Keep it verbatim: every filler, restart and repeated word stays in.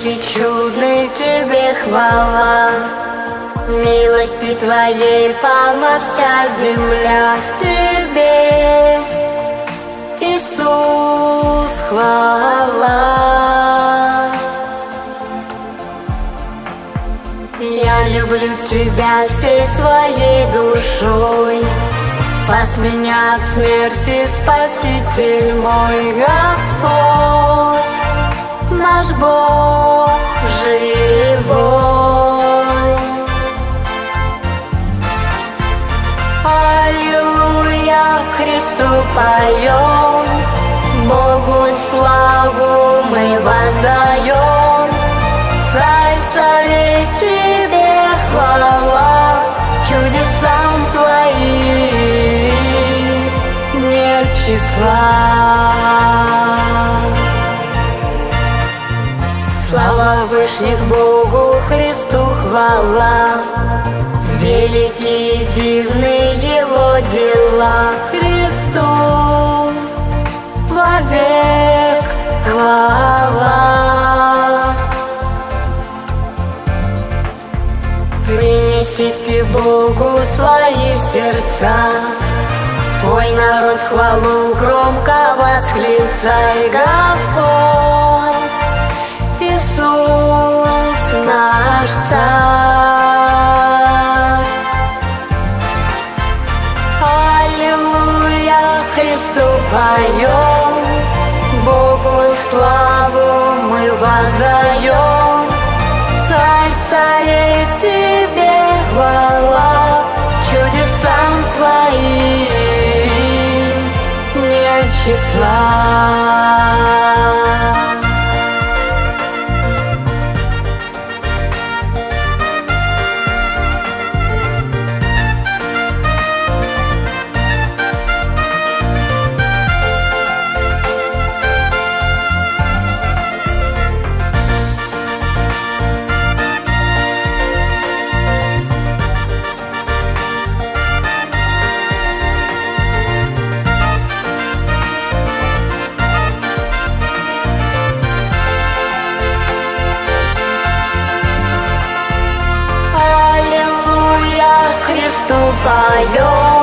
Великий, чудный тебе хвала, милости Твоей полна вся земля. Тебе, Иисус, хвала. Я люблю Тебя всей своей душой, спас меня от смерти Спаситель мой. Господь, наш Бог живой. Аллилуйя, Христу поем, Богу славу мы воздаем. Царь царей, Тебе хвала, чудесам Твоим нет числа. Слава вышних Богу Христу хвала, великие и дивные Его дела. Христу вовек хвала. Принесите Богу свои сердца, пой, народ, хвалу громко восклицай. Господь, Иисус наш Царь. Аллилуйя, Христу поем, Богу славу мы воздаем. Царь царей, Тебе хвала, чудесам Твоим нет числа. Христу поем,